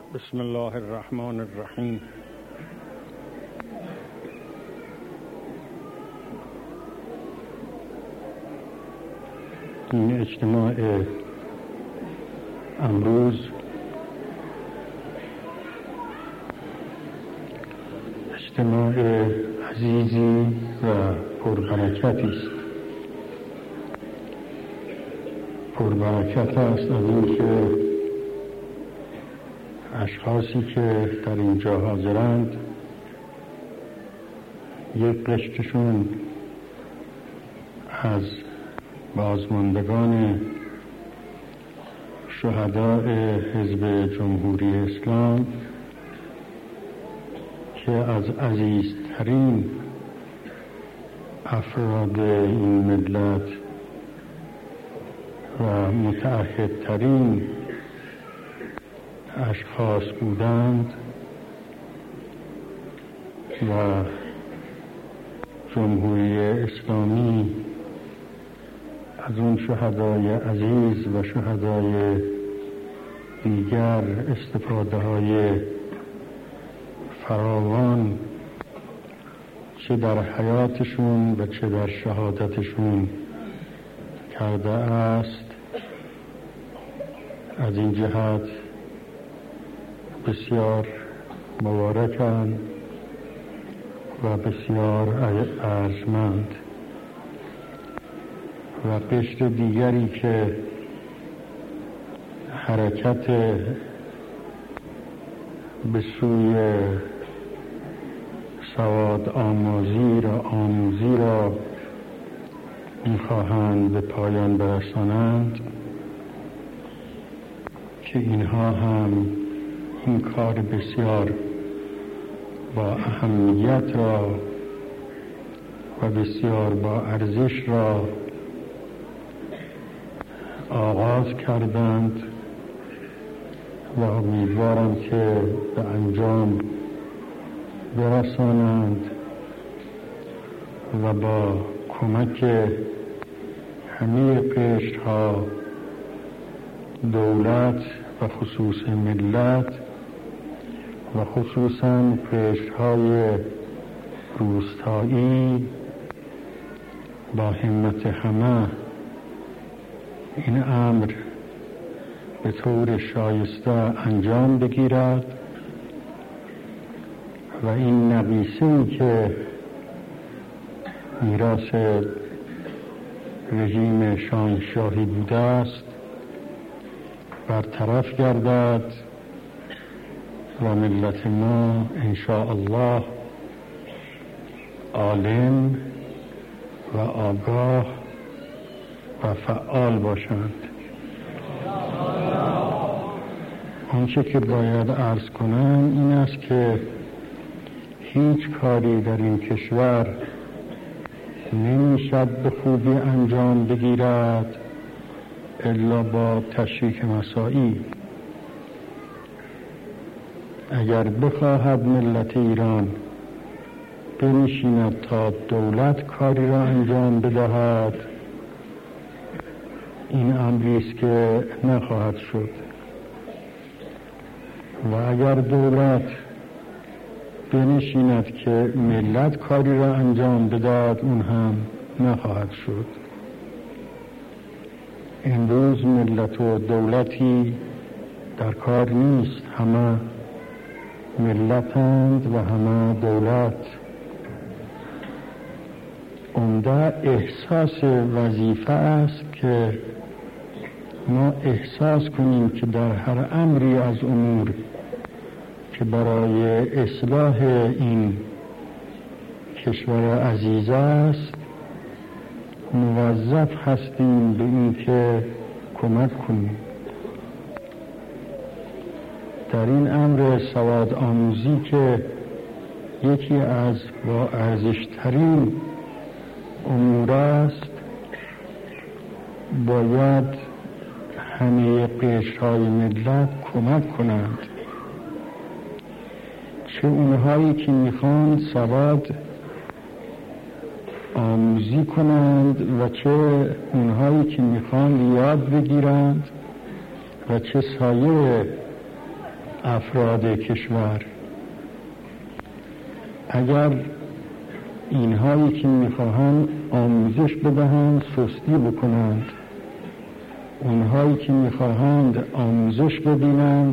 بسم الله الرحمن الرحیم. این اجتماع امروز اجتماع عزیزی و پربرکتی است. پربرکت است از این که اشخاصی که در اینجا حاضرند یک قشرشون از بازماندگان شهداء حزب جمهوری اسلام که از عزیزترین افراد این ملت و متعهدترین اشخاص بودند و جمهوری اسلامی از اون شهدای عزیز و شهدای دیگر استفاده های فراوان چه در حیاتشون و چه در شهادتشون کرده است. از این جهت بسیار مبارکند و بسیار ارجمند. و قشر دیگری که حرکت به سوی سواد آموزی را می‌خواهند به پایان برسانند که اینها هم این کار بسیار با اهمیت را و بسیار با ارزش را آغاز کردند و امیدوارم که به انجام برسانند و با کمک همه قشرها دولت و خصوص ملت و خصوصاً قشرهای روستایی با همت همه این امر به طور شایسته انجام بگیرد و این نقیصه‌ای که میراث رژیم شاهنشاهی بوده است برطرف گردد و ملت ما انشاءالله عالم و آگاه و فعال باشند. آنچه که باید عرض کنم این است که هیچ کاری در این کشور نمیشد به خوبی انجام بگیرد الا با تشریک مساعی. اگر بخواهد ملت ایران بنشیند تا دولت کاری را انجام بدهد، این امری است که نخواهد شد. و اگر دولت بنشیند که ملت کاری را انجام بدهد، اون هم نخواهد شد. امروز ملت و دولتی در کار نیست، همه ملتند و همه دولت. عمده احساس وظیفه است که ما احساس کنیم که در هر امری از امور که برای اصلاح این کشور عزیز است موظف هستیم به این که کمک کنیم. در این امر سواد آموزی که یکی از با ارزشترین امور است، باید همه قشرهای ملت کمک کنند، چه اونهایی که میخوان سواد آموزی کنند و چه اونهایی که میخوان یاد بگیرند و چه سایر افراد کشور. اگر اینهایی که میخواهند آموزش بدهند سستی بکنند، اونهایی که میخواهند آموزش ببینند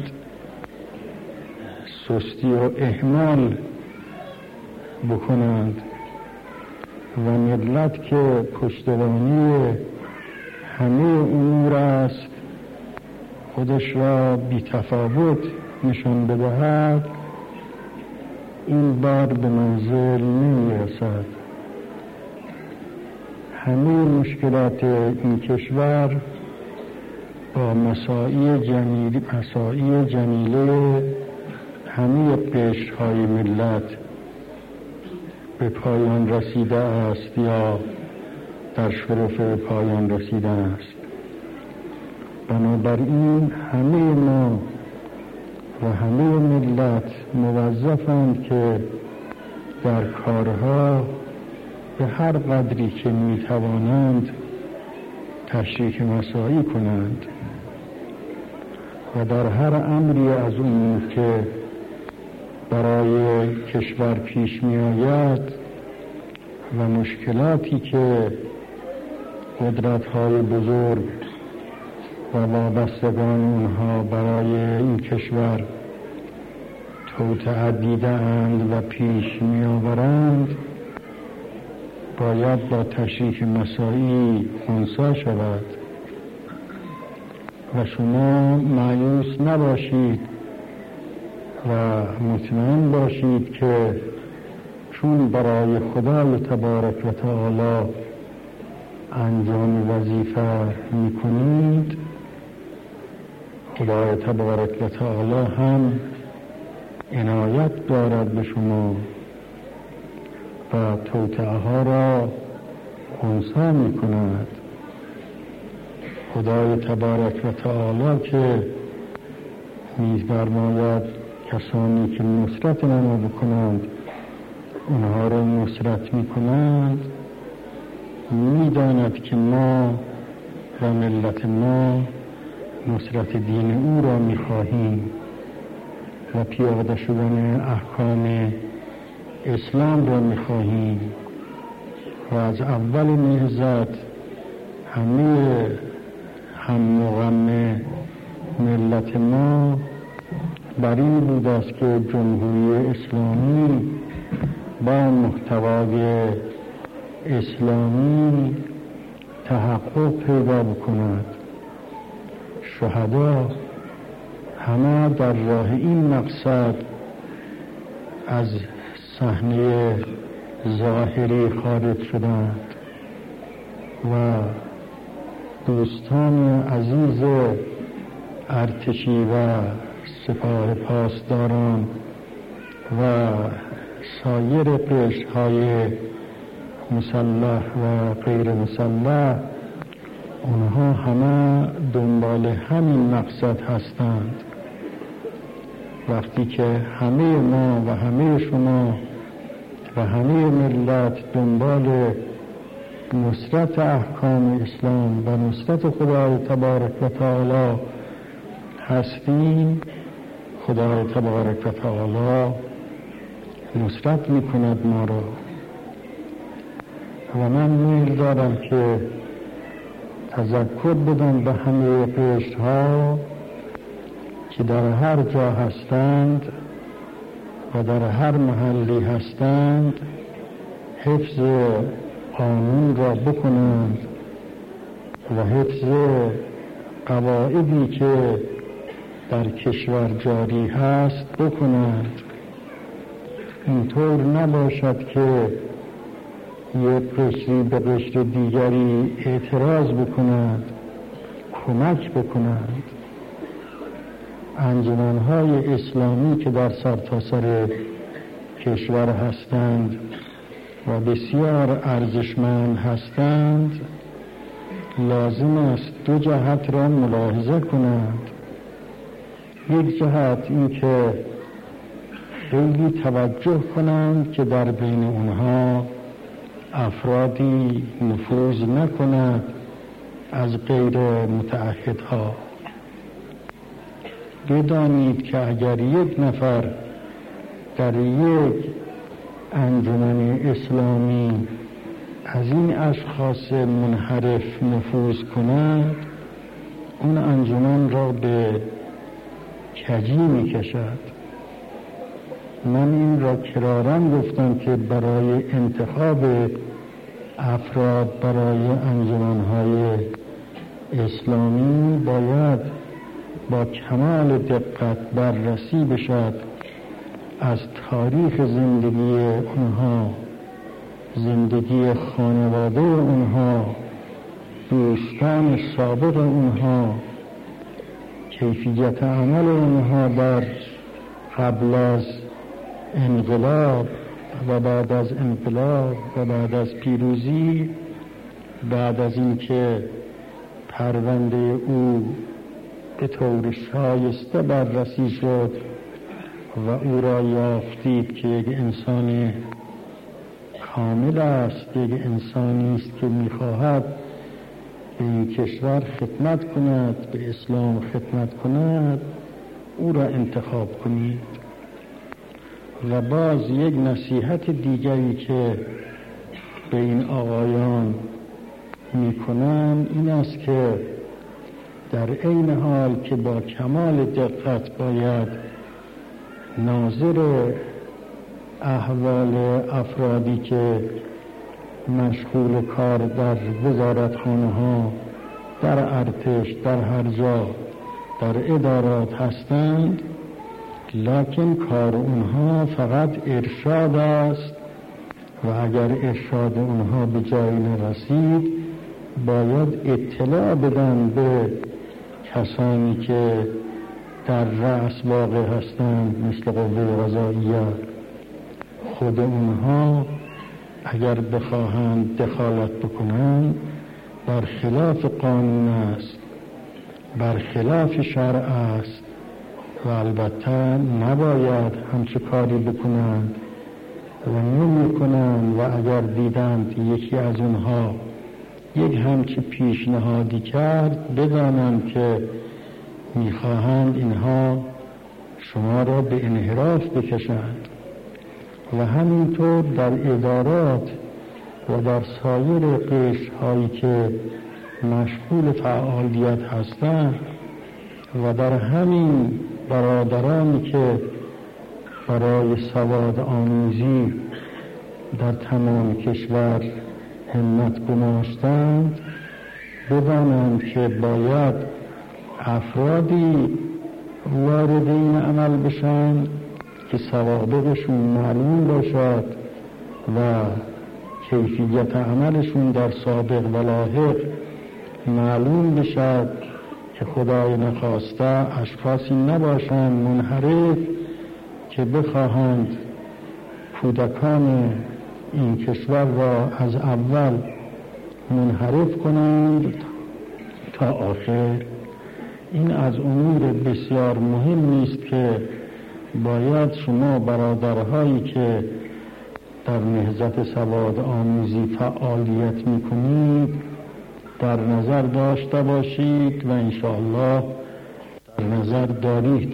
سستی و اهمال بکنند و ملت که پشتوانی همه امور است خودش را بی تفاوت نشان بدهد، این بار به منزل نمیرسد. همه مشکلات این کشور با مساعی جمیله همه قشرهای ملت به پایان رسیده است یا در شرف به پایان رسیده است. بنابراین همه ما و همه ملت موظفند که در کارها به هر قدری که میتوانند تشریک مساعی کنند و در هر امری از امور که برای کشور پیش می آید و مشکلاتی که قدرت‌های بزرگ و وابستگان اونها برای این کشور توطئه دیده‌اند و پیش می آورند باید با تشریک مساعی خنثی شود و شما مایوس نباشید و مطمئن باشید که چون برای خدای تبارک و تعالی انجام وظیفه میکنید، خدای تبارک و تعالی هم عنایت دارد به شما و توطئه ها را خنثی میکند. خدای تبارک و تعالی که می‌فرماید کسانی که نصرت نما بکنند اونها را نصرت میکنند، میداند که ما و ملت ما نصرت دین او را میخواهیم و پیاده شدن احکام اسلام را میخواهیم و از اول نهضت همه هم و غم ملت ما بر این بود است که جمهوری اسلامی با محتوای اسلامی تحقق پیدا بکند. شهدا همه در راه این مقصد از صحنه ظاهری خارج شدند و دوستان عزیز ارتشی و سپاه پاسداران و سایر قشرهای مسلح و غیر مسلح اونها همه دنبال همین مقصد هستند. وقتی که همه ما و همه شما و همه ملت دنبال نصرت احکام اسلام و نصرت خدای تبارک و تعالی هستیم، خدای تبارک و تعالی نصرت میکند ما را. و من میل دارم که تذکر بدم به همه قشرها که در هر جا هستند و در هر محلی هستند حفظ قانون را بکنند و حفظ قواعدی که در کشور جاری هست بکنند. اینطور نباشد که یک قشری به قشر دیگری اعتراض بکنند، کمک بکنند. انجمن‌های اسلامی که در سرتاسر کشور هستند و بسیار ارزشمند هستند لازم است دو جهت را ملاحظه کنند. یک جهت این که خیلی توجه کنند که در بین اونها افرادی نفوذ نکند از غیر متعهدها بدانید که اگر یک نفر در یک انجمن اسلامی از این اشخاص منحرف نفوذ کند، اون انجمن را به کجی می کشد. من این را کراراً گفتم که برای انتخاب افراد برای انجمن‌های اسلامی باید با کمال دقت بررسی بشد از تاریخ زندگی اونها، زندگی خانواده اونها، دوستان سابق اونها، کیفیت عمل اونها در قبل از انقلاب و بعد از انقلاب و بعد از پیروزی، بعد از اینکه پرونده او به طور شایسته بررسی شد و او را یافتید که یک انسان کامل است، یک انسانی است که می‌خواهد به این کشور خدمت کند، به اسلام خدمت کند، او را انتخاب کنید. و باز یک نصیحت دیگری که به این آقایان میکنم این است که در عین حال که با کمال دقت باید ناظر احوال افرادی که مشغول کار در وزارتخانه ها، در ارتش، در هر جا، در ادارات هستند، لکن کار اونها فقط ارشاد است و اگر ارشاد اونها به جایی نرسید باید اطلاع بدن به کسانی که در رأس واقع هستند مثل قوه قضاییه. خود اونها اگر بخواهند دخالت بکنند بر خلاف قانون است، بر خلاف شرع است و البته نباید همچه کاری بکنند و نمی کنند. و اگر دیدند یکی از اونها یک همچه پیشنهادی کرد، بدانند که میخواهند اینها شما را به انحراف بکشند. و همینطور در ادارات و در سایر قشرهایی که مشغول فعالیت هستند و در همین برادرانی که برای سواد آموزی در تمام کشور همت گماشتند، بدانند که باید افرادی وارد این عمل بشن که سوابقشون معلوم باشد و کیفیت عملشون در سابق و لاحق معلوم بشد، که خدای نخواسته اشخاصی نباشند منحرف که بخواهند کودکان این کشور را از اول منحرف کنند تا آخر. این از امور بسیار مهمی است که باید شما برادرهایی که در نهضت سواد آموزی فعالیت میکنید در نظر داشته باشید و انشاءالله در نظر دارید.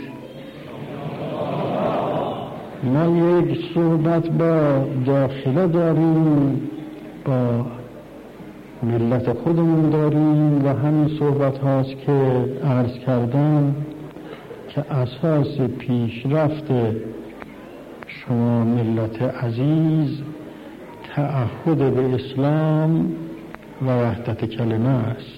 ما یک صحبت با داخله داریم، با ملت خودمون داریم و همین صحبت هاست که عرض کردم که اساس پیشرفت شما ملت عزیز تعهد به اسلام و وحدت کلمه است.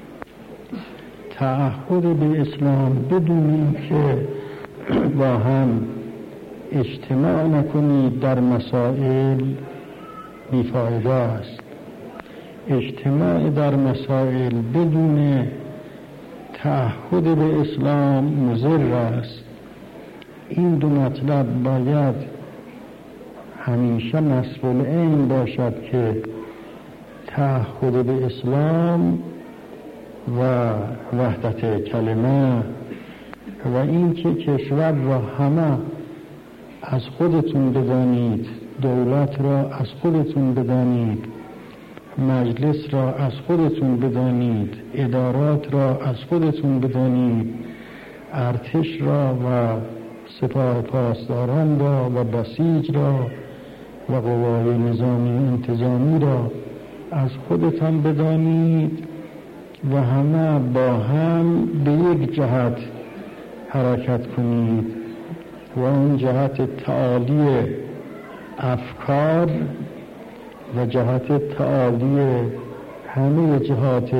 تعهد به اسلام بدونید که با هم اجتماع نکنید در مسائل بیفایده است. اجتماع در مسائل بدون تعهد به اسلام مضر است. این دو مطلب باید همیشه مسئول این باشد که تعهد به اسلام و وحدت کلمه و این که کشور را همه از خودتون بدانید، دولت را از خودتون بدانید، مجلس را از خودتون بدانید، ادارات را از خودتون بدانید ارتش را و سپاه پاسداران را و بسیج را و قوای نظامی انتظامی را از خودتان بدانید و همه با هم به یک جهت حرکت کنید و اون جهت تعالی افکار و جهت تعالی همه جهات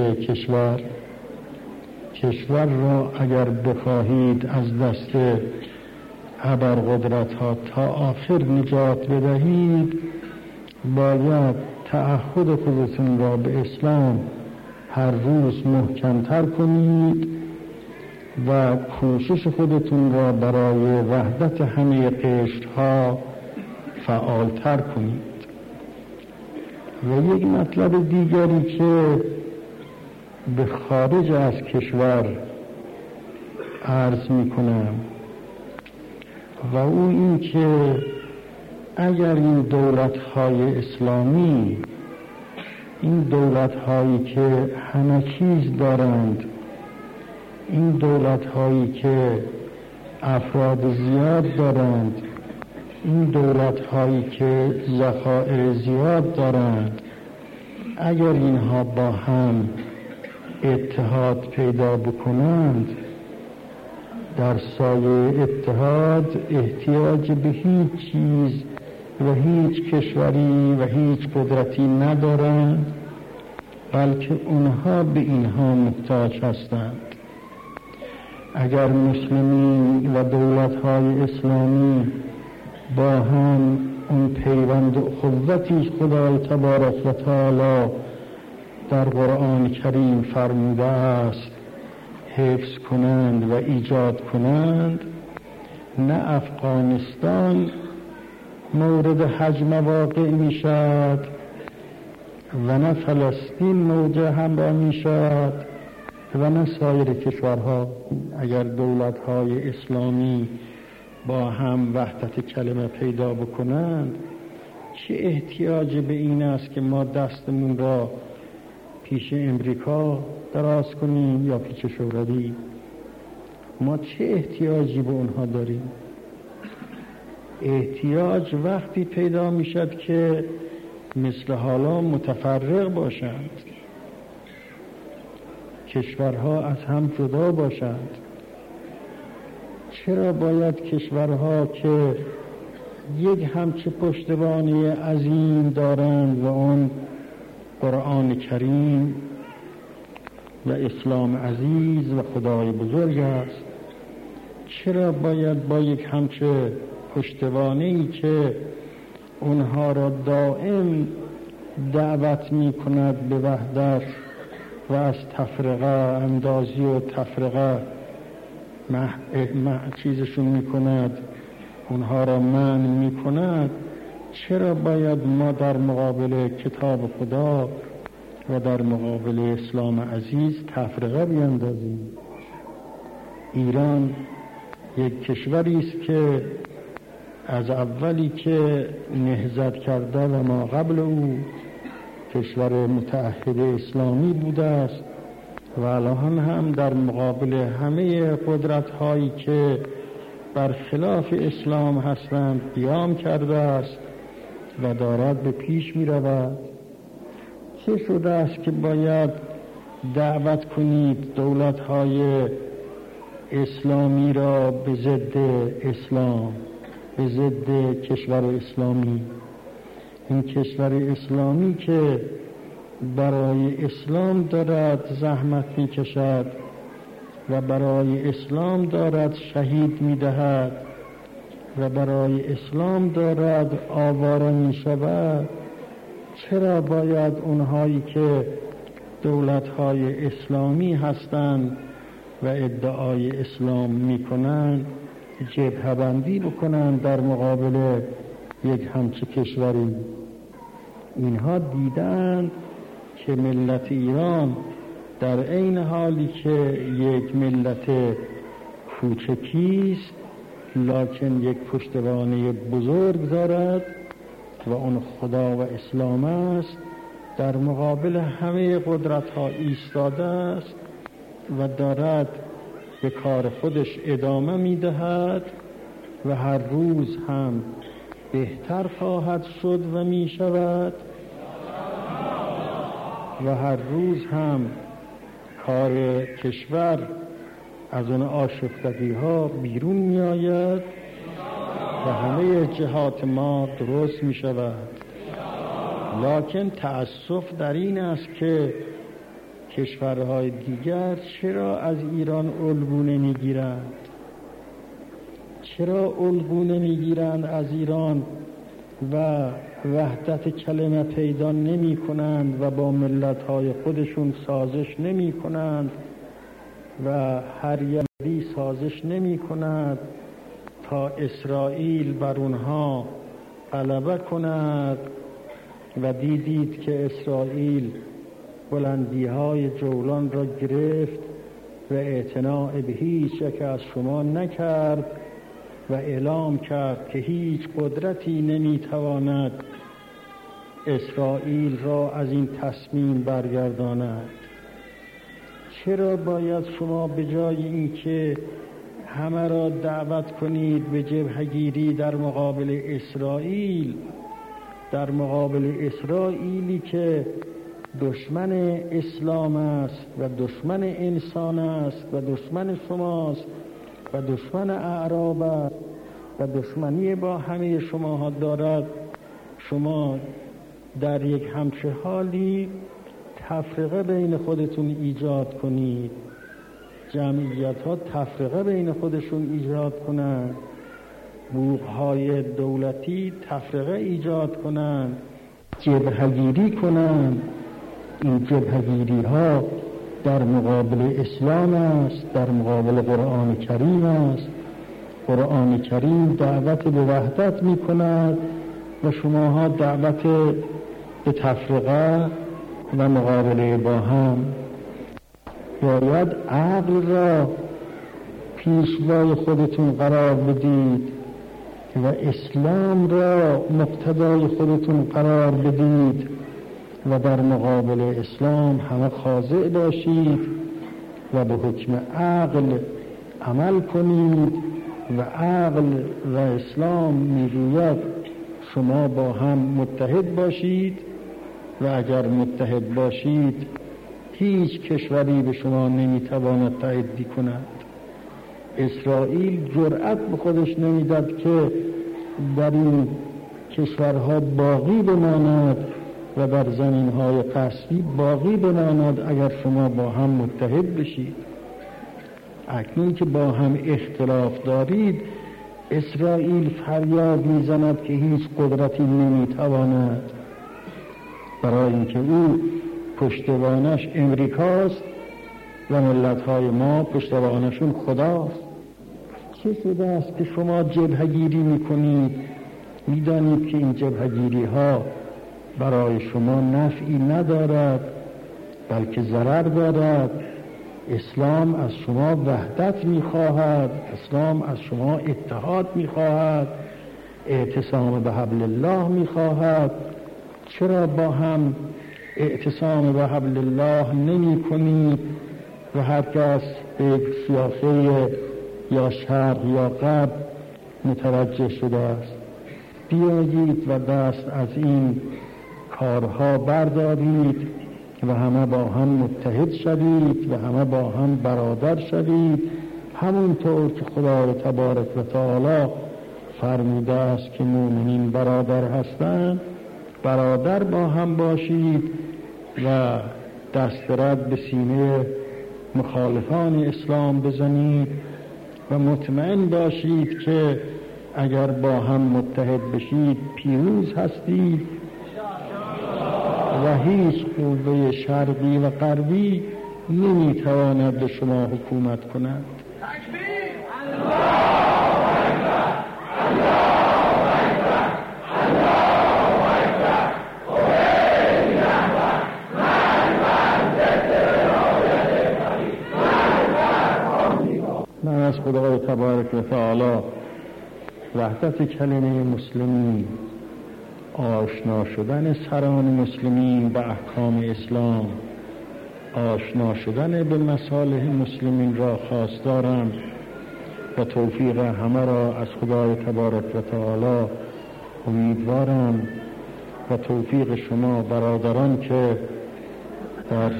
کشور را اگر بخواهید از دست ابرقدرت ها تا آخر نجات بدهید، باید تعهد خودتون را به اسلام هر روز محکمتر کنید و کوشش خودتون را برای وحدت همه قشرها فعالتر کنید. و یک مطلب دیگری که به خارج از کشور عرض می کنم و او این که اگر این دولت‌های اسلامی، این دولت‌هایی که همه چیز دارند، این دولت‌هایی که افراد زیاد دارند، این دولت‌هایی که ذخایر زیاد دارند، اگر اینها با هم اتحاد پیدا بکنند، در سایه اتحاد احتیاج به هیچ چیز و هیچ کشوری و هیچ قدرتی ندارند، بلکه اونها به اینها محتاج هستند. اگر مسلمین و دولت‌های اسلامی با هم اون پیوند و قوتی خدای تبارک و تعالی در قرآن کریم فرموده است حفظ کنند و ایجاد کنند، نه افغانستان مورد هجم واقع می شود و نه فلسطین مواجه هم می شود و نه سایر کشورها. اگر دولت‌های اسلامی با هم وحدت کلمه پیدا بکنند، چه احتیاج به این است که ما دستمون را پیش امریکا دراز کنیم یا پیش شوروی؟ ما چه احتیاجی به اونها داریم؟ احتیاج وقتی پیدا می شد که مثل حالا متفرق باشند، کشورها از هم جدا باشند. چرا باید کشورها که یک همچه پشتوانه عظیم دارند و اون قرآن کریم و اسلام عزیز و خدای بزرگ است، چرا باید با یک همچه پشتوانه‌ای که اونها را دائم دعوت می کند به وحدت و از تفرقه اندازی و تفرقه چیزشون می کند، اونها را منع می کند، چرا باید ما در مقابل کتاب خدا و در مقابل اسلام عزیز تفرقه بیندازیم؟ ایران یک کشوری است که از اولی که نهضت کرده و ما قبل او کشور متعهد اسلامی بوده است و الان هم در مقابل همه قدرت‌هایی که برخلاف اسلام هستند قیام کرده است و دارد به پیش می رود. چه شده است که باید دعوت کنید دولت‌های اسلامی را به ضد اسلام، به ضد کشور اسلامی؟ این کشور اسلامی که برای اسلام دارد زحمت می کشد و برای اسلام دارد شهید می دهد و برای اسلام دارد آواره می شود، چرا باید اونهایی که دولت‌های اسلامی هستند و ادعای اسلام می کنند جبهه بندی بکنند در مقابل یک همچه کشوری؟ اینها دیدند که ملت ایران در عین حالی که یک ملت کوچکیست لکن یک پشتوانه بزرگ دارد و اون خدا و اسلام است، در مقابل همه قدرت ها ایستاده است و دارد به کار خودش ادامه می‌دهد و هر روز هم بهتر خواهد شد و می‌شود و هر روز هم کار کشور از اون آشفتگی‌ها بیرون می‌آید و همه جهات ما درست می‌شود. لکن تأسف در این است که کشورهای دیگر چرا از ایران الگو نمی‌گیرند؟ چرا الگو نمی‌گیرند از ایران و وحدت کلمه پیدا نمی‌کنند و با ملت‌های خودشون سازش نمی‌کنند و هر یکی سازش نمی‌کند تا اسرائیل بر اونها غلبه کند؟ و دیدید که اسرائیل بلندی‌های جولان را گرفت و اعتناء به هیچ یک از شما نکرد و اعلام کرد که هیچ قدرتی نمیتواند اسرائیل را از این تصمیم برگرداند. چرا باید شما به جای اینکه همه را دعوت کنید به جبهه‌گیری در مقابل اسرائیل، در مقابل اسرائیلی که دشمن اسلام است و دشمن انسان است و دشمن شماست و دشمن اعراب است و دشمنی با همه شماها دارد، شما در یک همچه حالی تفرقه بین خودتون ایجاد کنید، جمعیت ها تفرقه بین خودشون ایجاد کنند، بوقهای دولتی تفرقه ایجاد کنند، جبهه‌گیری کنند. این جبهه‌گیری ها در مقابل اسلام است، در مقابل قرآن کریم است. قرآن کریم دعوت به وحدت می کند و شماها دعوت به تفرقه و مقابله با هم. باید عقل را پیشوای خودتون قرار بدید و اسلام را مقتدای خودتون قرار بدید و در مقابل اسلام همه خاضع باشید و به حکم عقل عمل کنید و عقل و اسلام میگوید شما با هم متحد باشید و اگر متحد باشید هیچ کشوری به شما نمیتواند تعدی کند. اسرائیل جرأت به خودش نمیداد که در این کشورها باقی بماند و در زمینهای غصبی باقی بماند اگر شما با هم متحد بشید. اکنون که با هم اختلاف دارید، اسرائیل فریاد میزند که هیچ قدرتی نمیتواند، برای اینکه او پشتوانش امریکاست و ملت‌های ما پشتوانشون خداست. چه شده است که شما جبهه‌گیری میکنید؟ میدانید که این جبهه‌گیری ها برای شما نفعی ندارد بلکه ضرر دارد. اسلام از شما وحدت میخواهد، اسلام از شما اتحاد میخواهد، اعتصام به حبل الله میخواهد. چرا با هم اعتصام به حبل الله نمی کنید و هر کس به سیاسه یا شرق یا غرب متوجه شده است؟ بیایید و دست از این کارها بردارید و همه با هم متحد شوید و همه با هم برادر شوید، همونطور که خدای تبارک و تعالی فرموده است که مؤمنین برادر هستند. برادر با هم باشید و دست رد به سینه مخالفان اسلام بزنید و مطمئن باشید که اگر با هم متحد بشید پیروز هستید و هیچ قوه شرقی و غربی نمیتواند به شما حکومت کند. من از خدای تبارک و تعالی وحدت کلمه مسلمین، آشنا شدن سران مسلمین به احکام اسلام آشنا شدن به مصالح مسلمین را خواستارم و توفیق همه را از خدای تبارک و تعالی امیدوارم و توفیق شما برادران که در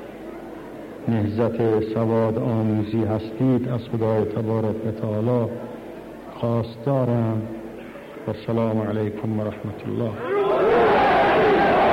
نهضت سواد آموزی هستید از خدای تبارک و تعالی خواستارم. و السلام علیکم و رحمت الله.